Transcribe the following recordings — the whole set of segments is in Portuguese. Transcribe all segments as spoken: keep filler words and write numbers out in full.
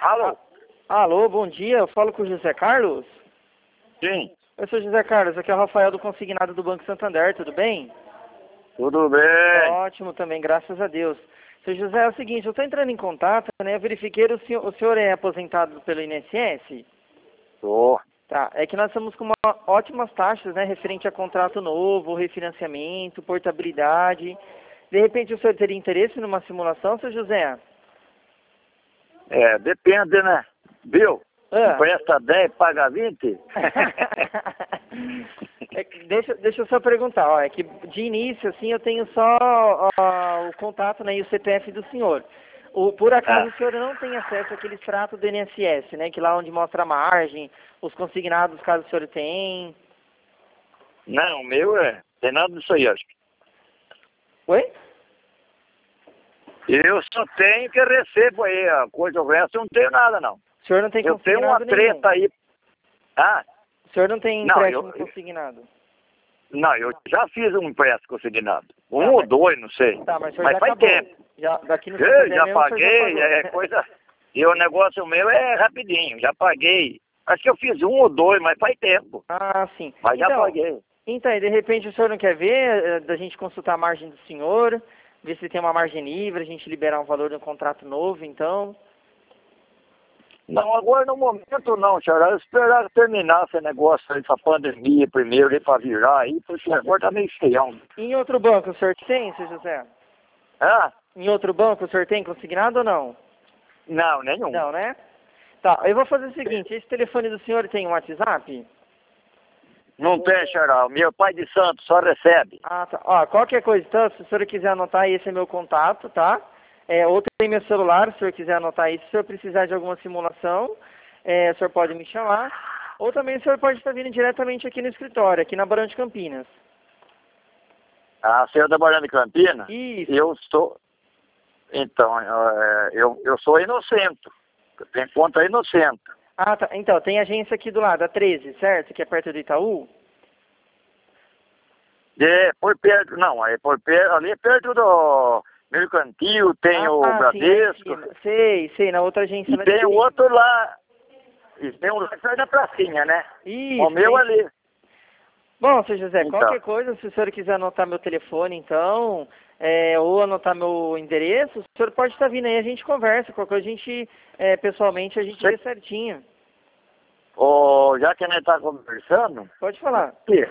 Alô? Ah, alô, bom dia. Eu falo com o José Carlos? Sim. Eu sou José Carlos, aqui é o Rafael do Consignado do Banco Santander, tudo bem? Tudo bem. Ótimo também, graças a Deus. Seu José, é o seguinte, eu estou entrando em contato, né? Eu verifiquei, o senhor, o senhor é aposentado pelo I N S S? Tô. Tá, é que nós estamos com uma, ótimas taxas, né? Referente a contrato novo, refinanciamento, portabilidade. De repente o senhor teria interesse numa simulação, seu José? É, depende, né? Viu? Ah. Empresta dez, paga vinte. É que deixa, deixa eu só perguntar, ó, é que de início, assim, eu tenho só ó, o contato, né, e o C P F do senhor. O, por acaso Ah. o senhor não tem acesso àquele extrato do I N S S, né, que lá onde mostra a margem, os consignados, caso o senhor tem... Não, o meu é. Tem nada disso aí, acho. Oi? Eu só tenho que recebo aí a coisa, o resto eu não tenho nada, não. O senhor não tem Eu tenho consignado uma treta nenhum? aí. Ah? O senhor não tem Não, empréstimo eu- consignado? Não, eu já fiz um empréstimo consignado. Um Tá, ou mas- dois, não sei. Tá, mas o senhor Mas já faz acabou. tempo. Já, daqui no Eu Santander já mesmo o senhor já paguei, pagou. é coisa... E o negócio meu é rapidinho, já paguei. Acho que eu fiz um ou dois, mas faz tempo. Ah, sim. Mas já Então, paguei. então, e de repente o senhor não quer ver, eh, da gente consultar a margem do senhor, ver se tem uma margem livre, a gente liberar um valor de um contrato novo, então... Não, agora no momento não, senhora. Eu esperava terminar esse negócio aí, essa pandemia primeiro, aí pra virar aí, porque agora tá meio feião. Em outro banco o senhor tem, seu José? Ah? Em outro banco o senhor tem consignado ou não? Não, nenhum. Não, né? Tá, eu vou fazer o seguinte, esse telefone do senhor tem um WhatsApp? Não tem, senhora. Meu pai de santo só recebe. Ah, tá. Ó, qualquer coisa, então, se o senhor quiser anotar, esse é meu contato, tá? É, ou tem meu celular, se o senhor quiser anotar isso, se o senhor precisar de alguma simulação, é, o senhor pode me chamar. Ou também o senhor pode estar vindo diretamente aqui no escritório, aqui na Barão de Campinas. A senhora trabalhando em Campinas? Isso. Eu estou... Então, é, eu, eu sou inocente. Eu tenho conta inocente. Ah, tá. Então, tem agência aqui do lado, a treze, certo? Que é perto do Itaú? É, por perto... Não, é por perto... Ali é perto do Mercantil, tem ah, o sim, lá em Bradesco. cima. Sei, sei, na outra agência E lá de tem o cima. outro lá... E tem um lá que sai da pracinha, né? Isso, O meu tem- ali. Bom, seu José, Então. qualquer coisa, se o senhor quiser anotar meu telefone, então, é, ou anotar meu endereço, o senhor pode estar vindo aí, a gente conversa, qualquer coisa a gente, é, pessoalmente, a gente Você- vê certinho. Ô, já que a gente tá conversando, Pode falar. que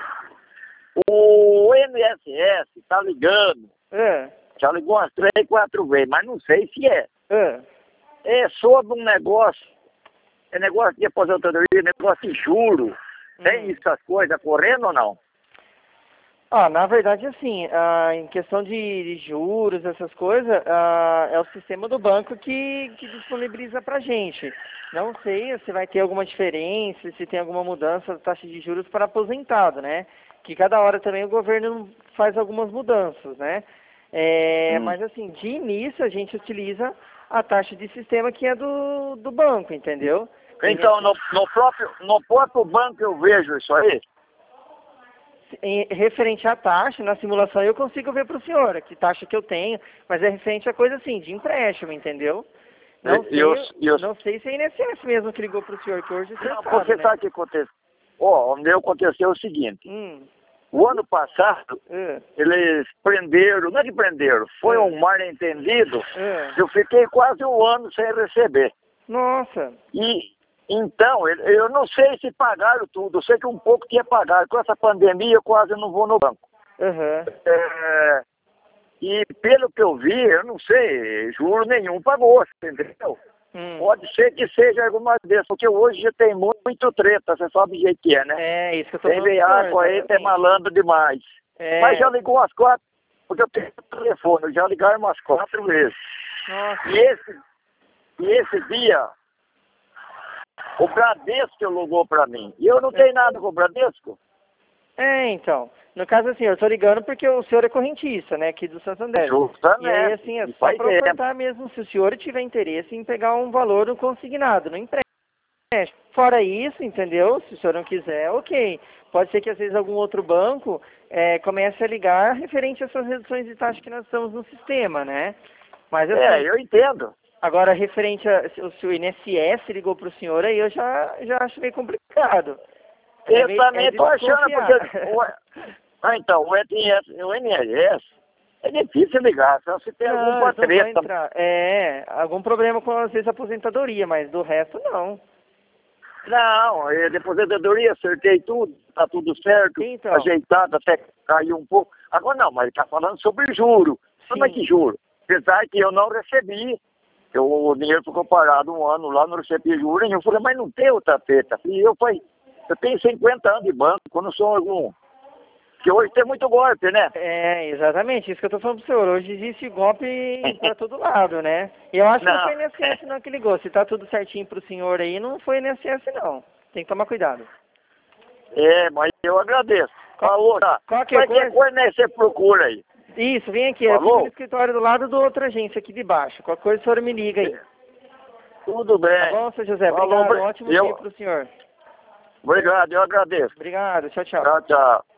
o I N S S tá ligando. É, Já ligou umas três, quatro vezes, mas não sei se é. é. É sobre um negócio, é negócio de aposentadoria, negócio de juro. Tem Hum. essas coisas correndo ou não? Ah, na verdade, assim, ah, em questão de, de juros, essas coisas, ah, é o sistema do banco que, que disponibiliza pra gente. Não sei se vai ter alguma diferença, se tem alguma mudança da taxa de juros para aposentado, né? Que cada hora também o governo faz algumas mudanças, né? É, Hum. mas assim, de início a gente utiliza a taxa de sistema que é do, do banco, entendeu? Então, no, no, próprio, no próprio banco eu vejo isso aí. Em, referente à taxa, na simulação eu consigo ver para o senhor que taxa que eu tenho, mas é referente a coisa assim, de empréstimo, entendeu? Não E- sei, e os- e os- não sei se é I N S S mesmo que ligou para o senhor, que hoje o senhor Não, sabe, porque né? sabe o que aconteceu? Ó, o meu aconteceu o seguinte. Hum, O ano passado, é, eles prenderam, não é que prenderam, foi É. um mal entendido. é. Eu fiquei quase um ano sem receber. Nossa, E então, eu- eu não sei se pagaram tudo, eu sei que um pouco tinha pagado. Com essa pandemia eu quase não vou no banco. aham, É, e pelo que eu vi, eu não sei, juro nenhum pagou, entendeu? hum. Pode ser que seja alguma vez, porque hoje já tem muito treta, você sabe o jeito que é, né? É, isso que eu tô Tem falando pro veiaco senhor, aí, tem exatamente. malandro demais. É, Mas já ligou umas quatro, porque eu tenho telefone, já ligaram umas quatro vezes. nossa, E esse, e esse dia, o Bradesco ligou pra mim. E eu não tenho nada com o Bradesco. é, então, no caso assim, eu tô ligando porque o senhor é correntista, né, aqui do Santander. E aí, Justamente. assim, é E só faz para tempo. ofertar mesmo, se o senhor tiver interesse em pegar um valor no consignado, no empréstimo. Fora isso, entendeu? Se o senhor não quiser, ok. Pode ser que às vezes algum outro banco eh, comece a ligar referente a essas reduções de taxa que nós estamos no sistema, né? Mas assim, É, eu entendo. Agora, referente a se o se o I N S S ligou para o senhor, aí eu já, já acho meio complicado. É Eu meio, também é estou achando, desconfiar. porque... o- Ah, então, o I N S, o I N S é difícil ligar, só se tem Não, alguma eles não vão treta. entrar. É, algum problema com, às vezes, a aposentadoria, mas do resto, não. Não, é de aposentadoria, acertei tudo, tá tudo certo, Então. ajeitado, até caiu um pouco. Agora não, mas ele tá falando sobre juro. Como é Sim. que juro? Apesar que eu não recebi. Eu, o dinheiro ficou parado um ano lá, não recebi juro nenhum. Eu falei, mas não tem outra treta. E eu falei, eu tenho cinquenta anos de banco, eu não sou algum... Porque hoje tem muito golpe, né? É, exatamente, isso que eu tô falando pro senhor. Hoje existe golpe pra todo lado, né? E eu acho que não foi I N S S não que ligou. Se tá tudo certinho pro senhor aí, não foi I N S S não. Tem que tomar cuidado. É, mas eu agradeço. Qual- Falou, tá? qualquer Qualquer coisa- coisa, né, você procura aí. Isso, vem aqui. Eu fico Falou? no escritório do lado da outra agência aqui de baixo. Qualquer coisa o senhor me liga aí. Tudo bem. Tá bom, seu José? Falou, Obrigado. obri- Um ótimo eu- dia pro senhor. Obrigado, eu agradeço. Obrigado. Tchau, tchau. Tchau, tchau.